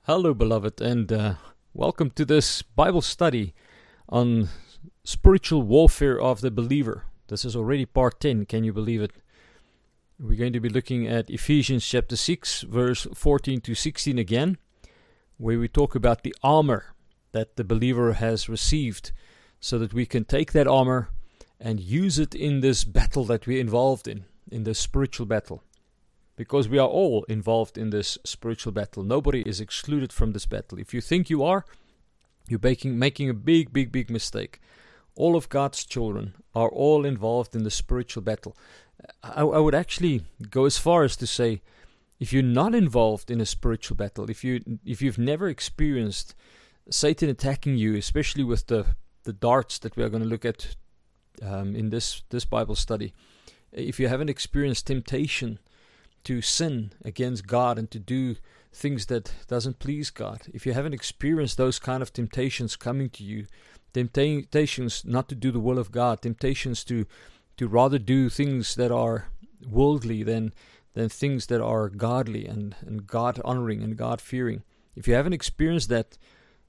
Hello, beloved, and welcome to this Bible study on spiritual warfare of the believer. This is already part 10, can you believe it? We're going to be looking at Ephesians chapter 6, verse 14 to 16 again, where we talk about the armor that the believer has received, so that we can take that armor and use it in this battle that we're involved in this spiritual battle. Because we are all involved in this spiritual battle. Nobody is excluded from this battle. If you think you are, you're making a big mistake. All of God's children are all involved in the spiritual battle. I would actually go as far as to say, if you're not involved in a spiritual battle, if you've never experienced Satan attacking you, especially with the darts that we are going to look at in this Bible study, if you haven't experienced temptation to sin against God and to do things that doesn't please God, if you haven't experienced those kind of temptations coming to you, temptations not to do the will of God, temptations to rather do things that are worldly than things that are godly and God honoring and God fearing, if you haven't experienced that,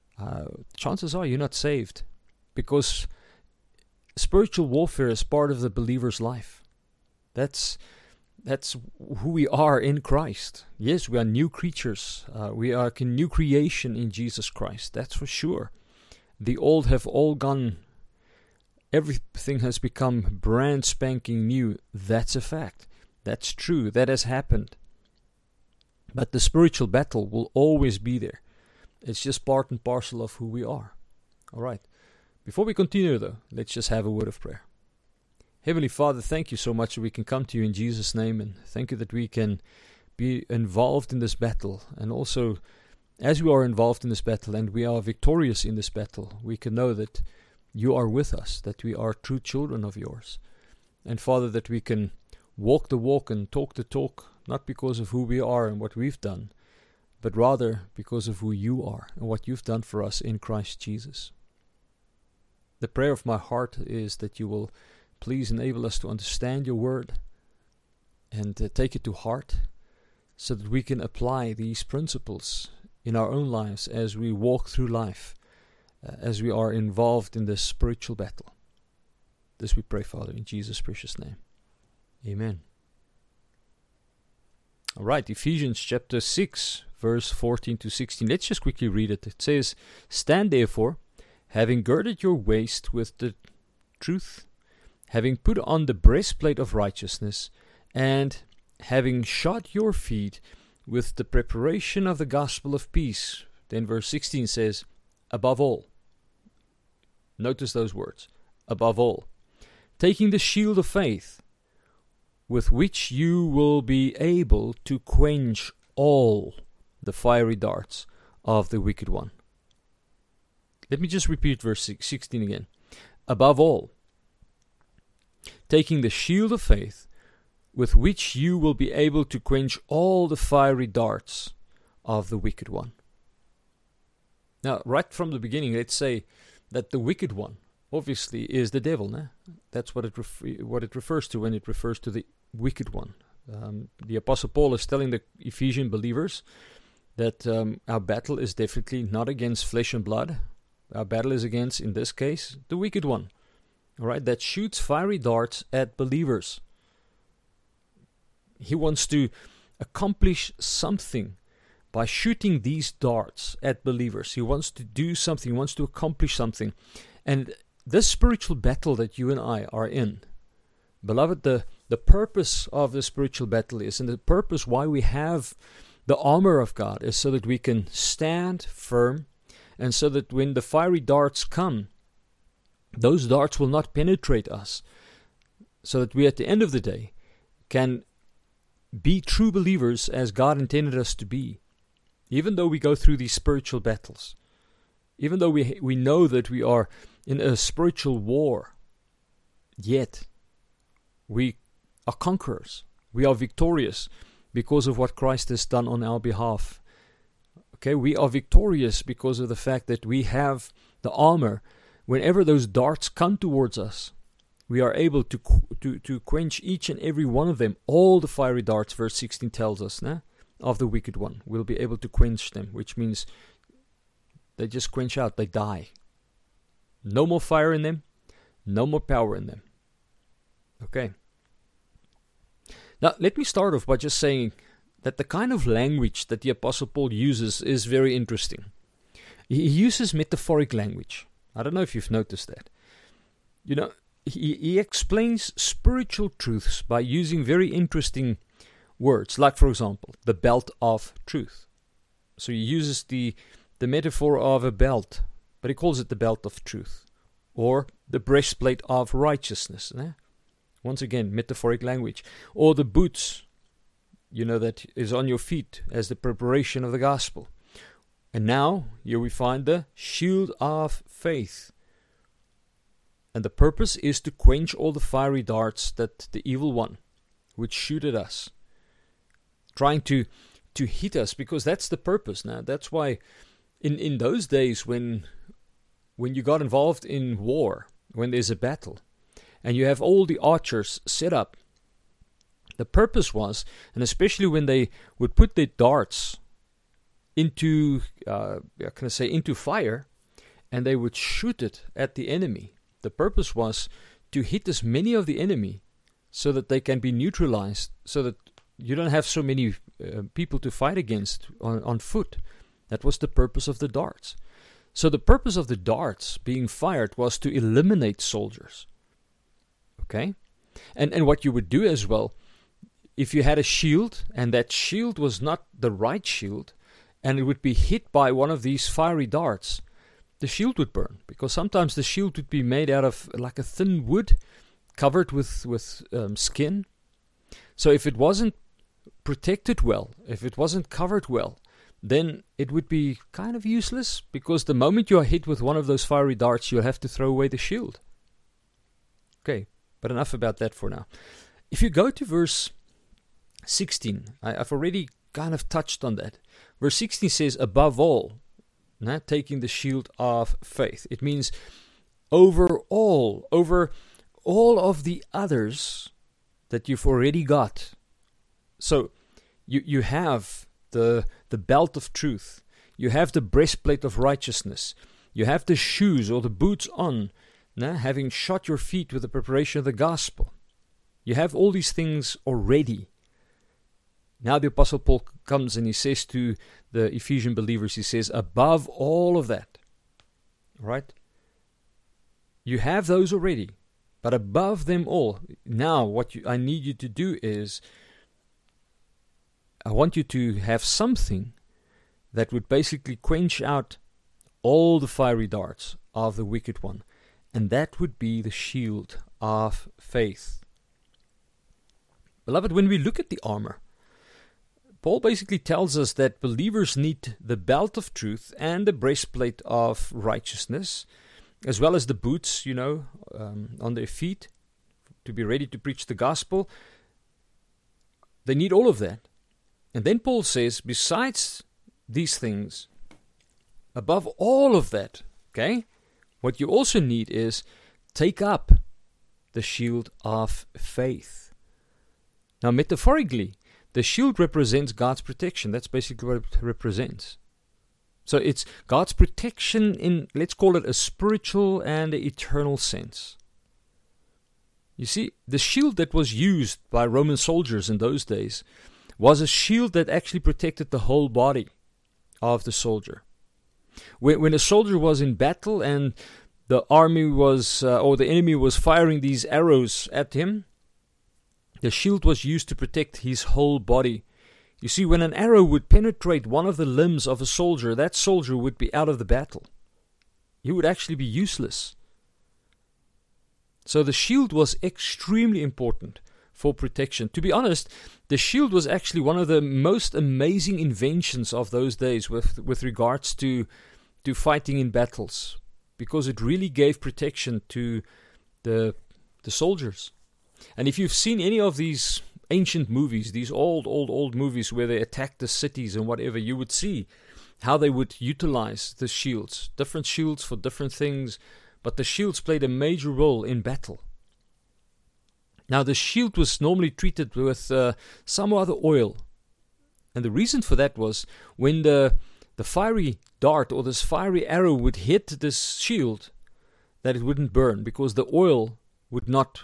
chances are you're not saved, because spiritual warfare is part of the believer's life. That's who we are in Christ. Yes, we are new creatures. We are a new creation in Jesus Christ. That's for sure. The old have all gone. Everything has become brand spanking new. That's a fact. That's true. That has happened. But the spiritual battle will always be there. It's just part and parcel of who we are. All right. Before we continue, though, let's just have a word of prayer. Heavenly Father, thank you so much that we can come to you in Jesus' name, and thank you that we can be involved in this battle. And also, as we are involved in this battle and we are victorious in this battle, we can know that you are with us, that we are true children of yours. And Father, that we can walk the walk and talk the talk, not because of who we are and what we've done, but rather because of who you are and what you've done for us in Christ Jesus. The prayer of my heart is that you will please enable us to understand your word and take it to heart, so that we can apply these principles in our own lives as we walk through life, as we are involved in this spiritual battle. This we pray, Father, in Jesus' precious name. Amen. All right, Ephesians chapter 6, verse 14 to 16. Let's just quickly read it. It says, "Stand therefore, having girded your waist with the truth, having put on the breastplate of righteousness, and having shod your feet with the preparation of the gospel of peace." Then verse 16 says, "Above all," notice those words, "above all, taking the shield of faith, with which you will be able to quench all the fiery darts of the wicked one." Let me just repeat verse 16 again. "Above all, taking the shield of faith, with which you will be able to quench all the fiery darts of the wicked one." Now, right from the beginning, let's say that the wicked one, obviously, is the devil. Né? That's what it refers to when it refers to the wicked one. The Apostle Paul is telling the Ephesian believers that our battle is definitely not against flesh and blood. Our battle is against, in this case, the wicked one. All right, that shoots fiery darts at believers. He wants to accomplish something by shooting these darts at believers. He wants to do something. He wants to accomplish something. And this spiritual battle that you and I are in, beloved, the purpose of the spiritual battle is, and the purpose why we have the armor of God, is so that we can stand firm, and so that when the fiery darts come, those darts will not penetrate us, so that we at the end of the day can be true believers as God intended us to be. Even though we go through these spiritual battles, even though we know that we are in a spiritual war, yet we are conquerors. We are victorious because of what Christ has done on our behalf. Okay, we are victorious because of the fact that we have the armor. Whenever those darts come towards us, we are able to quench each and every one of them. All the fiery darts, verse 16 tells us. Nah? of the wicked one will be able to quench them, which means they just quench out, they die. No more fire in them, no more power in them. Okay. Now, let me start off by just saying that the kind of language that the Apostle Paul uses is very interesting. He uses metaphoric language. I don't know if you've noticed that. You know, he explains spiritual truths by using very interesting words, like, for example, the belt of truth. So he uses the metaphor of a belt, but he calls it the belt of truth, or the breastplate of righteousness. Once again, metaphoric language. Or the boots, that is on your feet as the preparation of the gospel. And now, here we find the shield of faith. And the purpose is to quench all the fiery darts that the evil one would shoot at us, trying to hit us, because that's the purpose. Now, that's why in those days when you got involved in war, when there's a battle, and you have all the archers set up, the purpose was, and especially when they would put their darts into fire, and they would shoot it at the enemy. The purpose was to hit as many of the enemy so that they can be neutralized, so that you don't have so many people to fight against on foot. That was the purpose of the darts. So the purpose of the darts being fired was to eliminate soldiers. Okay? And what you would do as well, if you had a shield, and that shield was not the right shield, and it would be hit by one of these fiery darts, the shield would burn, because sometimes the shield would be made out of like a thin wood covered with skin. So if it wasn't protected well, if it wasn't covered well, then it would be kind of useless, because the moment you are hit with one of those fiery darts, you'll have to throw away the shield. Okay, but enough about that for now. If you go to verse 16, I've already kind of touched on that. Verse 16 says, above all, taking the shield of faith. It means over all of the others that you've already got. So you have the belt of truth. You have the breastplate of righteousness. You have the shoes or the boots on, having shod your feet with the preparation of the gospel. You have all these things already. Now the Apostle Paul comes and he says to the Ephesian believers, he says, above all of that, right? You have those already, but above them all, now what I need you to do is, I want you to have something that would basically quench out all the fiery darts of the wicked one, and that would be the shield of faith. Beloved, when we look at the armor, Paul basically tells us that believers need the belt of truth and the breastplate of righteousness, as well as the boots, on their feet to be ready to preach the gospel. They need all of that. And then Paul says, besides these things, above all of that, okay, what you also need is take up the shield of faith. Now, metaphorically, the shield represents God's protection. That's basically what it represents. So it's God's protection in, let's call it a spiritual and an eternal sense. You see, the shield that was used by Roman soldiers in those days was a shield that actually protected the whole body of the soldier. When a soldier was in battle and the army was, or the enemy was firing these arrows at him, the shield was used to protect his whole body. You see, when an arrow would penetrate one of the limbs of a soldier, that soldier would be out of the battle. He would actually be useless. So the shield was extremely important for protection. To be honest, the shield was actually one of the most amazing inventions of those days with regards to fighting in battles, because it really gave protection to the soldiers. And if you've seen any of these ancient movies, these old movies where they attacked the cities and whatever, you would see how they would utilize the shields. Different shields for different things, but the shields played a major role in battle. Now, the shield was normally treated with some other oil, And the reason for that was when the fiery dart or this fiery arrow would hit this shield, that it wouldn't burn because the oil would not,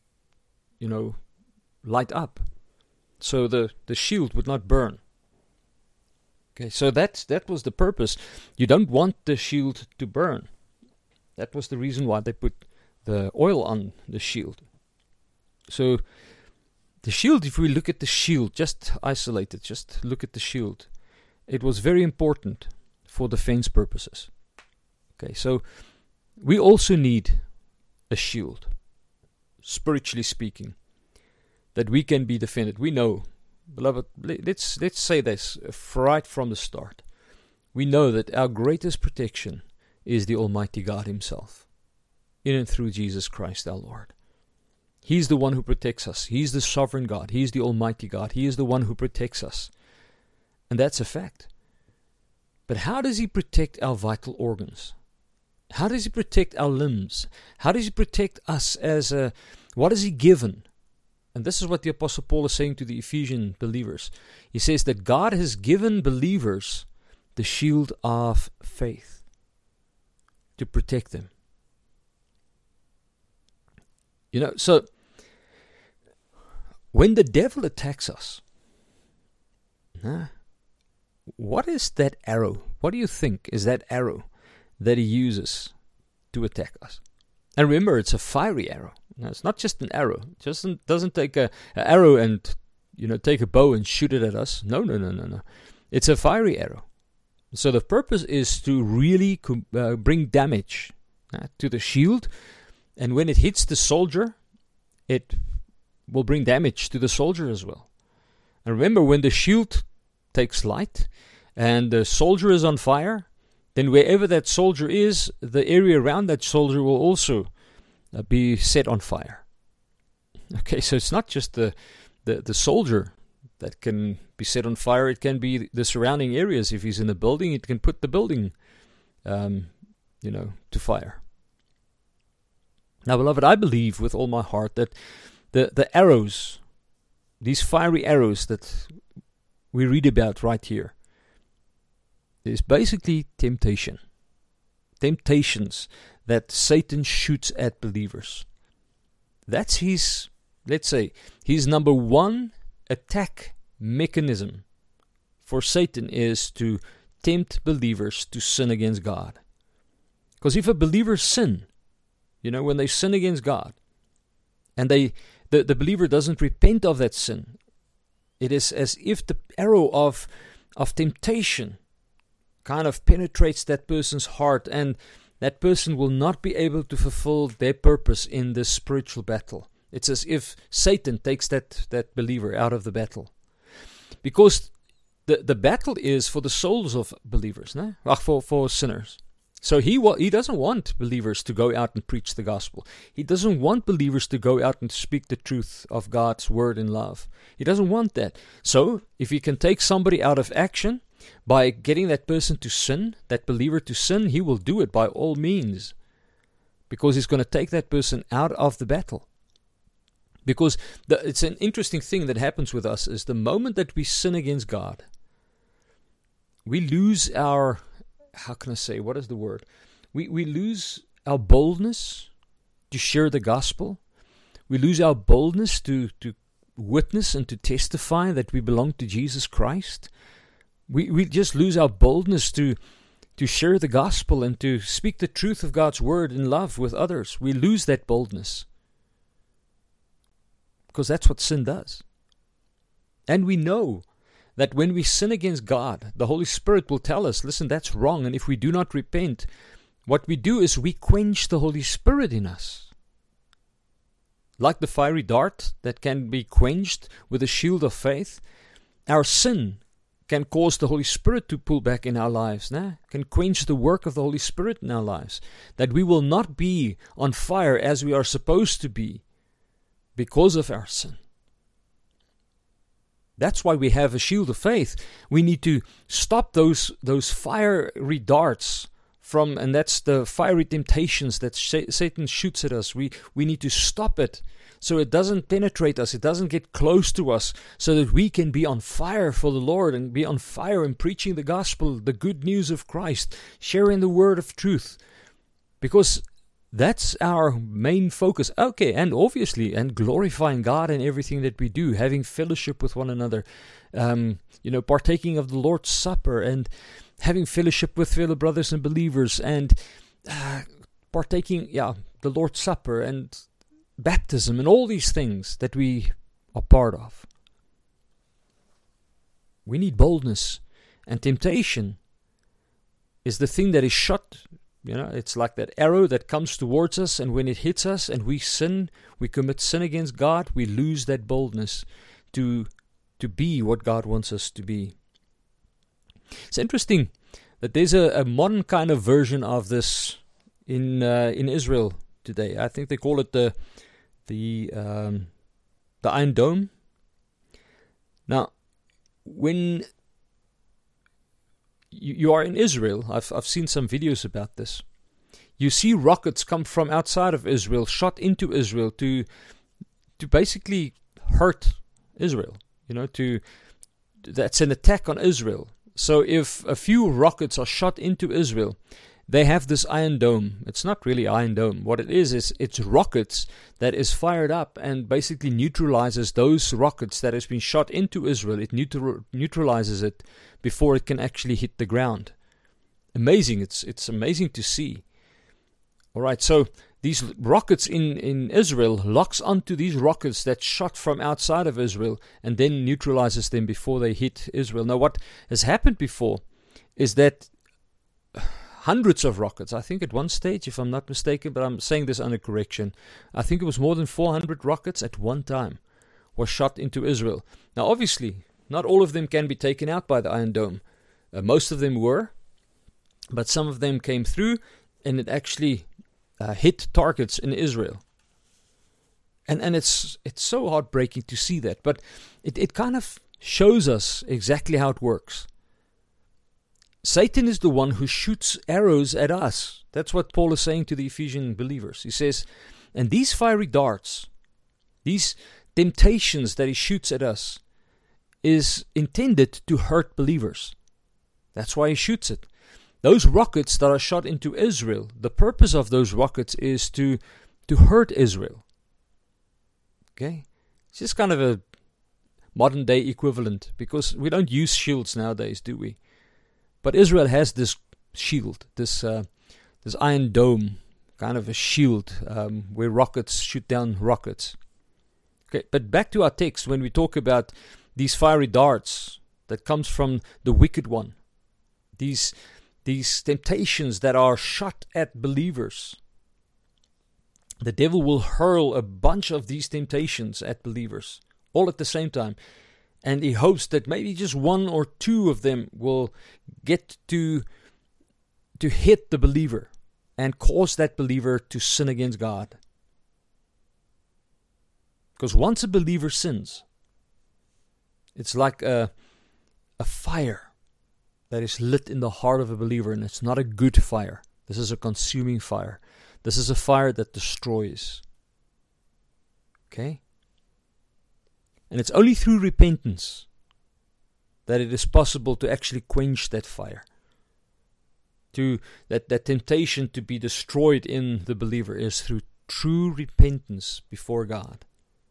light up. So the shield would not burn. Okay, so that was the purpose. You don't want the shield to burn. That was the reason why they put the oil on the shield. So the shield, if we look at the shield, just isolate it, just look at the shield. It was very important for defense purposes. Okay, so we also need a shield, spiritually speaking, that we can be defended. We know, beloved, let's say this right from the start. We know that our greatest protection is the Almighty God Himself, in and through Jesus Christ our Lord. He's the one who protects us. He's the sovereign God. He's the Almighty God. He is the one who protects us. And that's a fact. But how does He protect our vital organs? How does He protect our limbs? How does He protect us what has He given? And this is what the Apostle Paul is saying to the Ephesian believers. He says that God has given believers the shield of faith to protect them. So when the devil attacks us, what is that arrow? What do you think is that arrow that he uses to attack us? And remember, it's a fiery arrow. Now, it's not just an arrow. It just doesn't take an arrow and take a bow and shoot it at us. No. It's a fiery arrow. So the purpose is to really bring damage to the shield. And when it hits the soldier, it will bring damage to the soldier as well. And remember, when the shield takes light and the soldier is on fire, then wherever that soldier is, the area around that soldier will also be set on fire. Okay, so it's not just the soldier that can be set on fire. It can be the surrounding areas. If he's in a building, it can put the building, to fire. Now, beloved, I believe with all my heart that the arrows, these fiery arrows that we read about right here, is basically temptations that Satan shoots at believers. That's his number one attack mechanism for Satan, is to tempt believers to sin against God. Because if a believer sin, when they sin against God, and the believer doesn't repent of that sin, it is as if the arrow of temptation kind of penetrates that person's heart, and that person will not be able to fulfill their purpose in this spiritual battle. It's as if Satan takes that believer out of the battle. Because the battle is for the souls of believers, for sinners. So he doesn't want believers to go out and preach the gospel. He doesn't want believers to go out and speak the truth of God's word in love. He doesn't want that. So if he can take somebody out of action by getting that person to sin, that believer to sin, he will do it by all means. Because he's going to take that person out of the battle. Because it's an interesting thing that happens with us is the moment that we sin against God, we lose our, what is the word? We lose our boldness to share the gospel. We lose our boldness to witness and to testify that we belong to Jesus Christ. We just lose our boldness to share the gospel and to speak the truth of God's word in love with others. We lose that boldness. Because that's what sin does. And we know that when we sin against God, the Holy Spirit will tell us, listen, that's wrong. And if we do not repent, what we do is we quench the Holy Spirit in us. Like the fiery dart that can be quenched with a shield of faith, our sin can cause the Holy Spirit to pull back in our lives, can quench the work of the Holy Spirit in our lives, that we will not be on fire as we are supposed to be because of our sin. That's why we have a shield of faith. We need to stop those fiery darts and that's the fiery temptations that Satan shoots at us. We need to stop it so it doesn't penetrate us, it doesn't get close to us, so that we can be on fire for the Lord and be on fire in preaching the gospel, the good news of Christ, sharing the word of truth, because that's our main focus. Okay, and obviously, and glorifying God in everything that we do, having fellowship with one another, partaking of the Lord's Supper and having fellowship with fellow brothers and believers, and partaking, the Lord's Supper and baptism and all these things that we are part of. We need boldness, and temptation is the thing that is shot. It's like that arrow that comes towards us, and when it hits us and we sin, we commit sin against God, we lose that boldness to be what God wants us to be. It's interesting that there's a modern kind of version of this in Israel today. I think they call it the Iron Dome. Now, when you are in Israel, I've seen some videos about this. You see rockets come from outside of Israel, shot into Israel to basically hurt Israel. That's an attack on Israel. So if a few rockets are shot into Israel, they have this Iron Dome. It's not really Iron Dome. What it is it's rockets that is fired up and basically neutralizes those rockets that has been shot into Israel. It neutralizes it before it can actually hit the ground. Amazing. It's amazing to see. All right, so these rockets in Israel locks onto these rockets that shot from outside of Israel and then neutralizes them before they hit Israel. Now, what has happened before is that hundreds of rockets, I think at one stage, if I'm not mistaken, but I'm saying this under correction, I think it was more than 400 rockets at one time were shot into Israel. Now, obviously, not all of them can be taken out by the Iron Dome. Most of them were, but some of them came through, and it actually hit targets in Israel. And it's so heartbreaking to see that, but it kind of shows us exactly how it works. Satan is the one who shoots arrows at us. That's what Paul is saying to the Ephesian believers. He says, and these fiery darts, these temptations that he shoots at us, is intended to hurt believers. That's why he shoots it. Those rockets that are shot into Israel, the purpose of those rockets is to hurt Israel. Okay? It's just kind of a modern day equivalent, because we don't use shields nowadays, do we? But Israel has this shield, this Iron Dome, kind of a shield where rockets shoot down rockets. Okay, but back to our text, when we talk about these fiery darts that comes from the wicked one, these temptations that are shot at believers, the devil will hurl a bunch of these temptations at believers all at the same time. And he hopes that maybe just one or two of them will get to hit the believer and cause that believer to sin against God. Because once a believer sins, it's like a fire that is lit in the heart of a believer, and it's not a good fire. This is a consuming fire. This is a fire that destroys. Okay? And it's only through repentance that it is possible to actually quench that fire. To that temptation to be destroyed in the believer is through true repentance before God.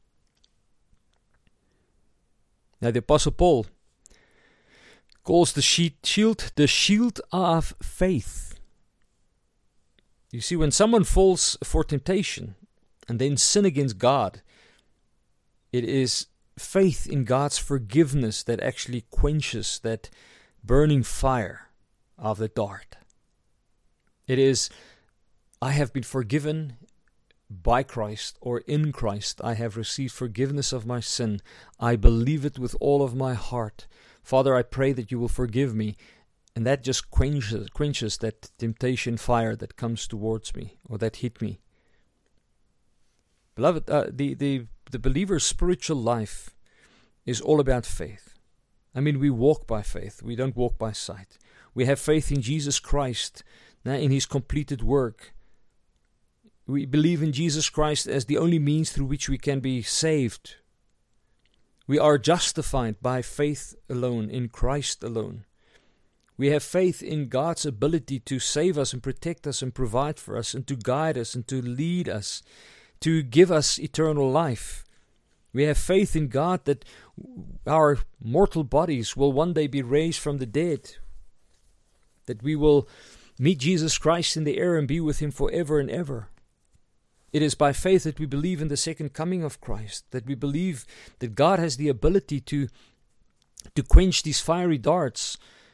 Now the Apostle Paul calls the shield the shield of faith. You see, when someone falls for temptation and then sin against God, it is faith in God's forgiveness that actually quenches that burning fire of the dart. It is, I have been forgiven by Christ, or in Christ. I have received forgiveness of my sin. I believe it with all of my heart. Father, I pray that you will forgive me. And that just quenches that temptation fire that comes towards me, or that hit me. Beloved, the believer's spiritual life is all about faith. I mean, we walk by faith. We don't walk by sight. We have faith in Jesus Christ, in His completed work. We believe in Jesus Christ as the only means through which we can be saved. We are justified by faith alone, in Christ alone. We have faith in God's ability to save us and protect us and provide for us and to guide us and to lead us, to give us eternal life. We have faith in God that our mortal bodies will one day be raised from the dead, that we will meet Jesus Christ in the air and be with Him forever and ever. It is by faith that we believe in the second coming of Christ, that we believe that God has the ability to quench these fiery darts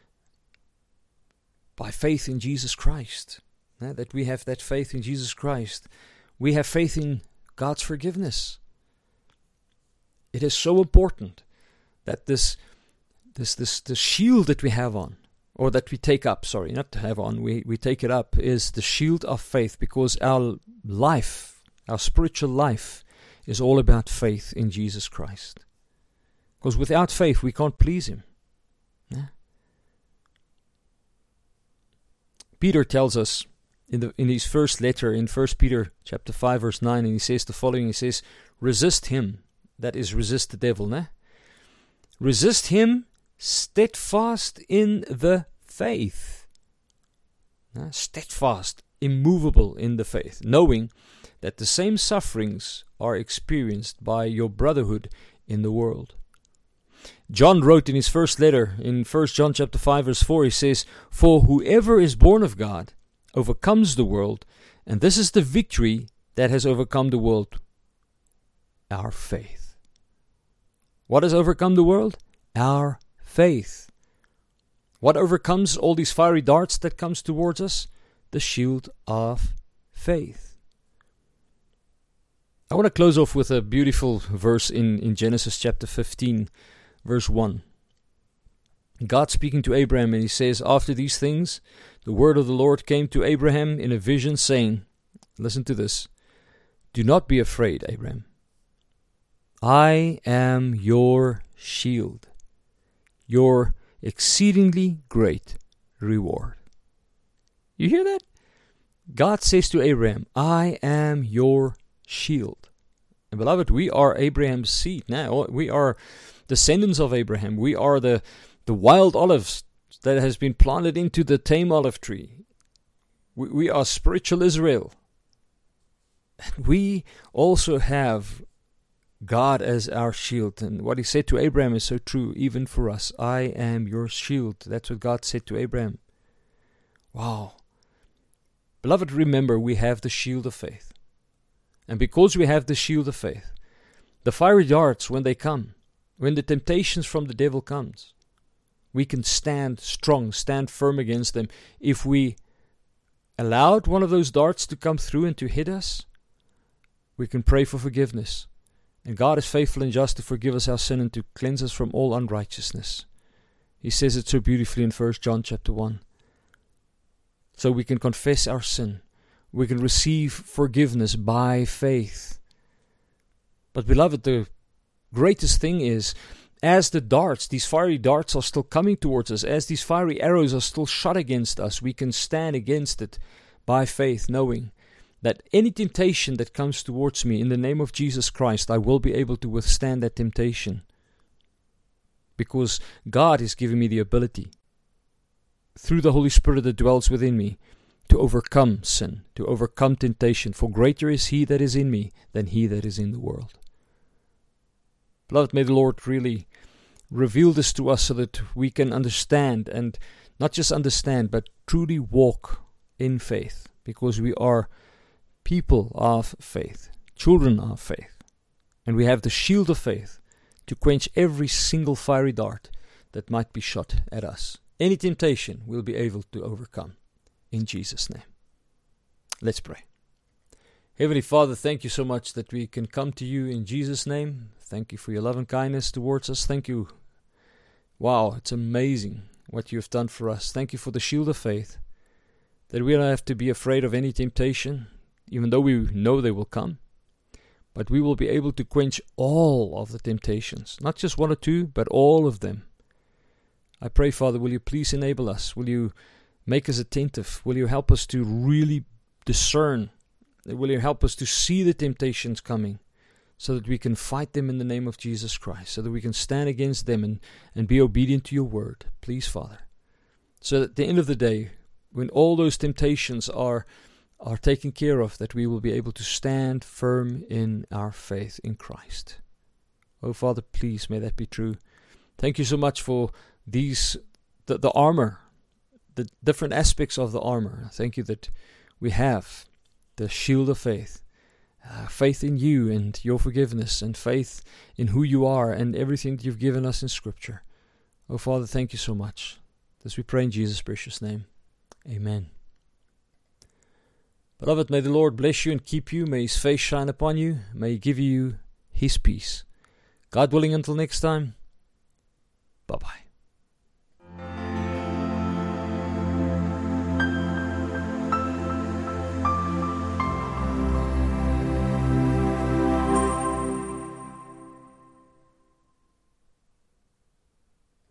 by faith in Jesus Christ. That we have that faith in Jesus Christ. We have faith in God's forgiveness. It is so important that this shield that we have on, or that we take up, not to have on, we take it up, is the shield of faith, because our life, our spiritual life, is all about faith in Jesus Christ. Because without faith, we can't please Him. Yeah? Peter tells us in his first letter, in 1 Peter chapter 5, verse 9, and he says the following, he says, resist him, that is, resist the devil, né? Resist him steadfast in the faith. Steadfast, immovable in the faith, knowing that the same sufferings are experienced by your brotherhood in the world. John wrote in his first letter, in 1 John chapter 5, verse 4, he says, for whoever is born of God overcomes the world, and this is the victory that has overcome the world, our faith. What has overcome the world? Our faith. What overcomes all these fiery darts that comes towards us? The shield of faith. I want to close off with a beautiful verse in Genesis chapter 15, verse 1. God speaking to Abraham, and He says, after these things, the word of the Lord came to Abraham in a vision, saying, listen to this, do not be afraid, Abraham. I am your shield, your exceedingly great reward. You hear that? God says to Abraham, I am your shield. And beloved, we are Abraham's seed now. We are descendants of Abraham. We are the wild olives that has been planted into the tame olive tree. We are spiritual Israel. And we also have God as our shield. And what He said to Abraham is so true, even for us. I am your shield. That's what God said to Abraham. Wow. Beloved, remember, we have the shield of faith. And because we have the shield of faith, the fiery darts, when they come, when the temptations from the devil comes, we can stand strong, stand firm against them. If we allowed one of those darts to come through and to hit us, we can pray for forgiveness. And God is faithful and just to forgive us our sin and to cleanse us from all unrighteousness. He says it so beautifully in 1 John chapter 1. So we can confess our sin. We can receive forgiveness by faith. But beloved, the greatest thing is, as the darts, these fiery darts are still coming towards us, as these fiery arrows are still shot against us, we can stand against it by faith, knowing that any temptation that comes towards me, in the name of Jesus Christ, I will be able to withstand that temptation. Because God is giving me the ability, through the Holy Spirit that dwells within me, to overcome sin, to overcome temptation. For greater is He that is in me than he that is in the world. Beloved, may the Lord really reveal this to us so that we can understand, and not just understand, but truly walk in faith, because we are people of faith, children of faith, and we have the shield of faith to quench every single fiery dart that might be shot at us. Any temptation we'll be able to overcome in Jesus' name. Let's pray. Heavenly Father, thank you so much that we can come to you in Jesus' name. Thank you for your love and kindness towards us. Thank you. Wow, it's amazing what you have done for us. Thank you for the shield of faith, that we don't have to be afraid of any temptation, even though we know they will come. But we will be able to quench all of the temptations, not just one or two, but all of them. I pray, Father, will you please enable us? Will you make us attentive? Will you help us to really discern? Will you help us to see the temptations coming so that we can fight them in the name of Jesus Christ, so that we can stand against them and be obedient to your word? Please, Father. So that at the end of the day, when all those temptations are taken care of, that we will be able to stand firm in our faith in Christ. Oh, Father, please, may that be true. Thank you so much for the armor, the different aspects of the armor. Thank you that we have the shield of faith, faith in you and your forgiveness, and faith in who you are and everything that you've given us in Scripture. Oh, Father, thank you so much. This we pray in Jesus' precious name. Amen. Beloved, may the Lord bless you and keep you. May His face shine upon you. May He give you His peace. God willing, until next time, bye-bye.